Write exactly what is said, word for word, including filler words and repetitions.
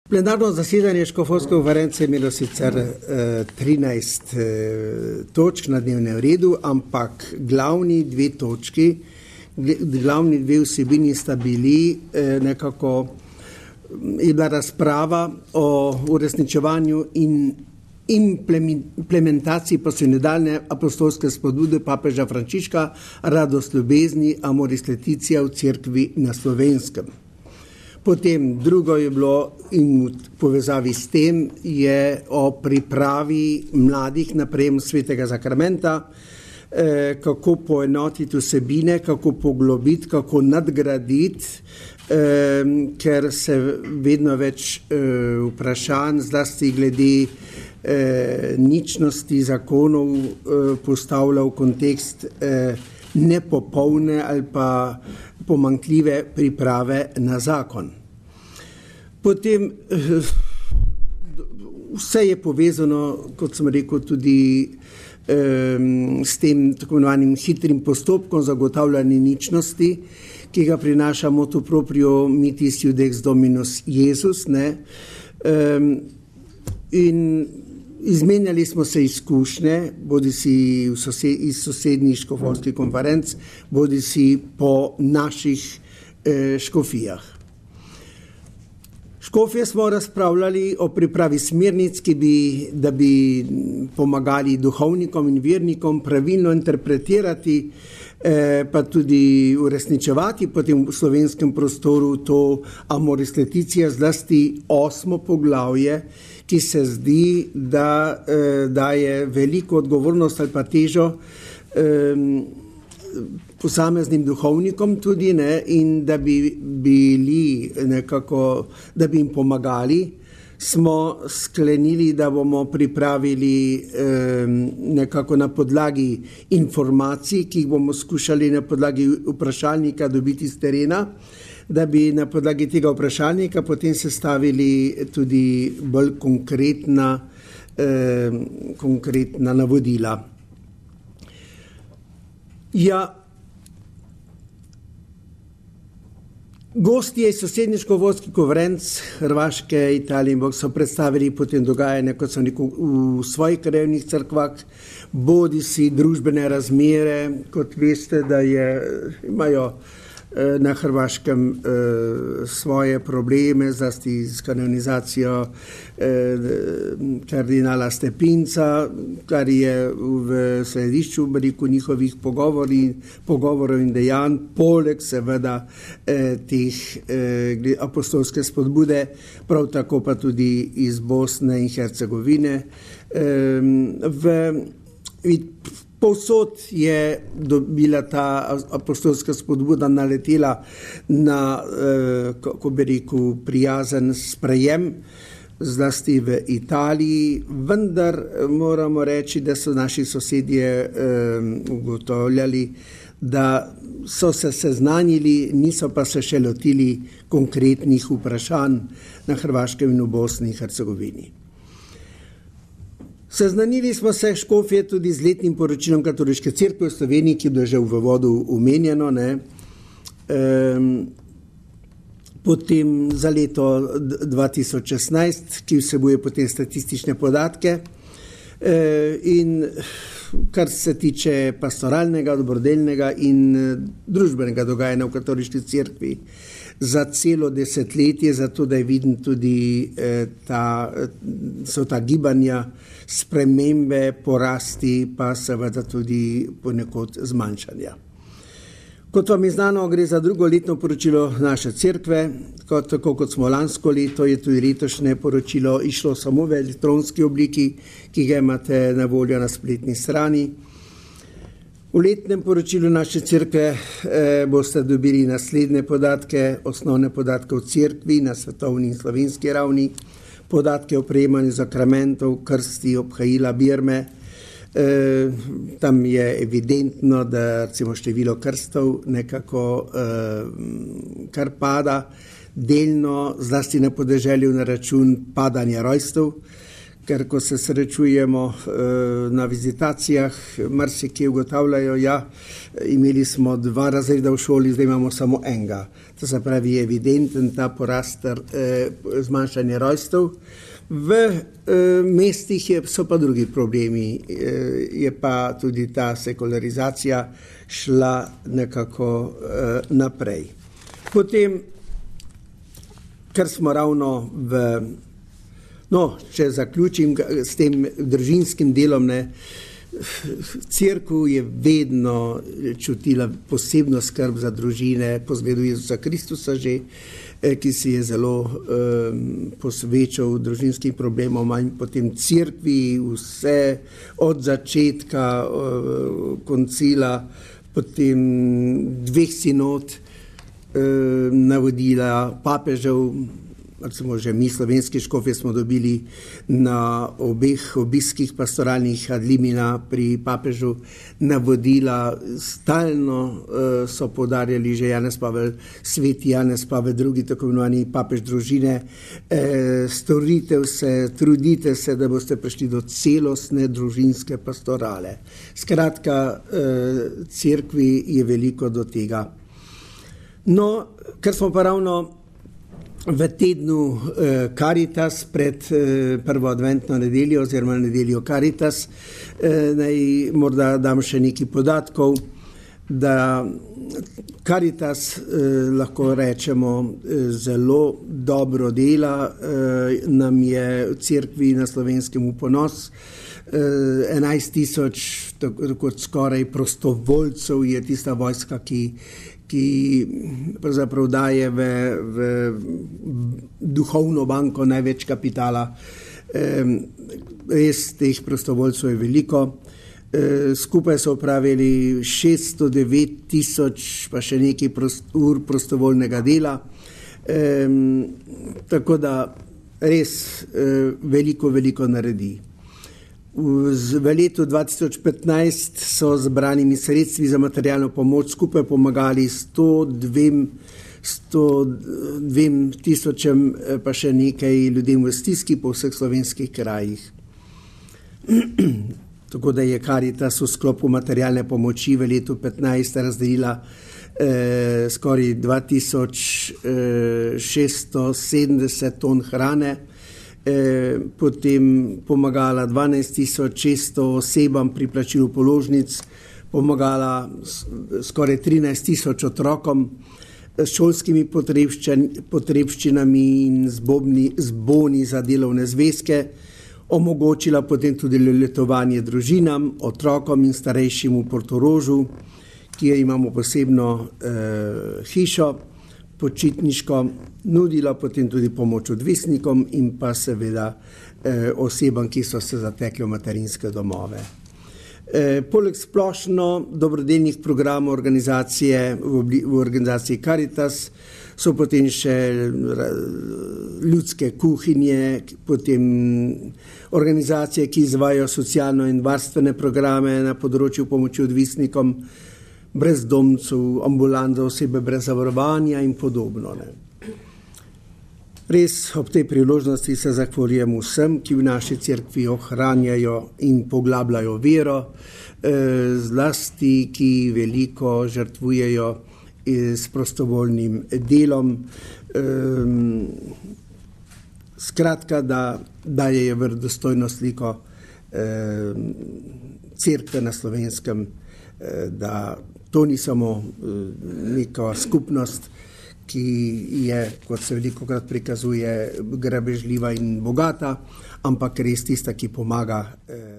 Plenarno zasedanje Škofovske konference je imelo sicer eh, trinajst eh, točk na dnevnem redu, ampak glavni dve točki, glavni dve vsebini sta bili eh, nekako, je bila razprava o uresničevanju in implementaciji poslednje apostolske spodbude papeža Frančiška Radost ljubezni, Amoris Laetitia v cerkvi na Slovenskem. Potem drugo je bilo in v povezavi s tem je o pripravi mladih na prejem svetega zakramenta, eh, kako poenotiti vsebine, kako poglobiti, kako nadgraditi, eh, ker se vedno več eh, vprašanj, zlasti glede eh, ničnosti zakonov eh, postavlja v kontekst eh, nepopolne ali pa pomanjkljive priprave na zakon. Potem vse je povezano, kot sem rekel, tudi um, s tem tako imenovanim hitrim postopkom zagotavljanja ničnosti, ki ga prinaša motu proprio mitis Iudex Dominus Iesus. Ne? Um, in izmenjali smo se izkušnje, bodi si sosed, iz sosednjih škofovskih konferenc, bodi si po naših eh, škofijah. Škofje smo razpravljali o pripravi smernic, ki bi, da bi pomagali duhovnikom in vernikom pravilno interpretirati, eh, pa tudi uresničevati potem v slovenskem prostoru to Amoris Laetitia, zlasti osmo poglavje, ki se zdi, da eh, daje veliko odgovornost ali pa težo eh, posameznim duhovnikom tudi, ne, in da bi bili nekako, da bi jim pomagali, smo sklenili, da bomo pripravili eh, nekako na podlagi informacij, ki jih bomo skušali na podlagi vprašalnika dobiti z terena, da bi na podlagi tega vprašalnika potem sestavili tudi bolj konkretna, eh, konkretna navodila. Ja, gostje iz sosednjih škofovskih konferenc Hrvaške, Italije in Bog so predstavili potem dogajanje, kot so rekel, v svojih krajevnih cerkvah, bodi si družbene razmere, kot veste, da je, imajo na Hrvaškem eh, svoje probleme, zlasti s kanonizacijo eh, kardinala Stepinca, kar je v središču veliko njihovih pogovorov in dejanj, poleg seveda eh, teh eh, apostolske spodbude, prav tako pa tudi iz Bosne in Hercegovine. Eh, v Povsod je dobila ta apostolska spodbuda naletela na, eh, kako bi rekel, prijazen sprejem, zlasti v Italiji, vendar moramo reči, da so naši sosedje eh, ugotavljali, da so se seznanili, niso pa se še lotili konkretnih vprašanj na Hrvaškem in v Bosni in Hercegovini. Seznanili smo se škofje tudi z letnim poročilom Katoliške cerkve v Sloveniji, ki je bilo že v uvodu omenjeno, ne. Ehm, potem za leto dva tisoč šestnajst, ki vsebuje potem statistične podatke, ehm, in kar se tiče pastoralnega, dobrodelnega in družbenega dogajanja v Katoliški cerkvi za celo desetletje, zato da je viden tudi eh, ta, so ta gibanja, spremembe, porasti, pa seveda tudi ponekod zmanjšanja. Kot vam je znano, gre za drugo letno poročilo naše cerkve, kot, tako kot smo lansko leto, je tudi letošnje poročilo išlo samo v elektronski obliki, ki ga imate na voljo na spletni strani. V letnem poročilu naše cerkve eh, boste dobili naslednje podatke, osnovne podatke o cerkvi na svetovni in slovenski ravni, podatke o prejemanju zakramentov, krsti, obhajila, birme. E, tam je evidentno, da recimo število krstov nekako e, kar pada, delno zlasti na podeželju na račun padanja rojstev, ker ko se srečujemo na vizitacijah, marsikje ugotavljajo, ja, imeli smo dva razreda v šoli, zdaj imamo samo enega. To se pravi, je evidenten ta porast zmanjšanja rojstev. V mestih je, so pa drugi problemi, je pa tudi ta sekularizacija šla nekako naprej. Potem, ker smo ravno v No, če zaključim s tem družinskim delom, ne, cerkev je vedno čutila posebno skrb za družine, po zgledu Jezusa Kristusa že, ki si je zelo um, posvečal družinskim problemom, in potem cerkvi vse od začetka uh, koncila, potem dveh sinod, uh, navodila papežev. Recimo že mi, slovenski škofje, smo dobili na obeh obiskih pastoralnih ad limina pri papežu navodila. Stalno uh, so poudarjali že Janez Pavel, sveti Janez Pavel drugi, tako imenovani papež družine. E, storite vse, trudite se, da boste prišli do celostne družinske pastorale. Skratka, uh, cerkvi je veliko do tega. No, ker smo pa ravno v tednu eh, Caritas pred eh, prvo adventno nedeljo oziroma nedeljo Caritas, eh, naj morda dam še nekaj podatkov, da Caritas eh, lahko rečemo eh, zelo dobro dela, eh, nam je v cerkvi na Slovenskem v ponos. Eh, enajst tisoč, tako skoraj prostovoljcev je tista vojska, ki ki pravzaprav daje v, v duhovno banko največ kapitala. E, res teh prostovoljcev je veliko. E, skupaj so opravili šeststo devet tisoč pa še nekaj prost, ur prostovoljnega dela. E, tako da res e, veliko, veliko naredi. V letu dva tisoč petnajst so zbranimi sredstvi za materialno pomoč skupaj pomagali sto dva tisočem pa še nekaj ljudem v stiski po vseh slovenskih krajih. Tako da je Caritas v sklopu materialne pomoči v letu petnajst razdelila eh, skoraj dva tisoč šeststo sedemdeset ton hrane, potem pomagala dvanajst tisoč šeststo osebam pri plačilu položnic, pomagala skoraj trinajst tisoč otrokom s šolskimi potrebščinami in z, bobni, z boni za delovne zvezke, omogočila potem tudi letovanje družinam, otrokom in starejšim v Portorožu, kjer imamo posebno eh, hišo počitniško, nudila potem tudi pomoč odvisnikom in pa seveda eh, osebam, ki so se zatekli v materinske domove. Eh, poleg splošno dobrodelnih programov organizacije v, v organizaciji Caritas so potem še ljudske kuhinje, potem organizacije, ki izvajajo socialno in varstvene programe na področju pomoči odvisnikom, brezdomcev, ambulanta osebe brez zavarovanja in podobno. Ne. Res ob tej priložnosti se zahvaljujem vsem, ki v naši cerkvi ohranjajo in poglabljajo vero, eh, zlasti, ki veliko žrtvujejo s prostovoljnim delom. Eh, skratka, da dajejo verodostojno sliko eh, cerkve na Slovenskem, eh, da to ni samo neka skupnost, ki je, kot se velikokrat prikazuje, grabežljiva in bogata, ampak res tista, ki pomaga eh,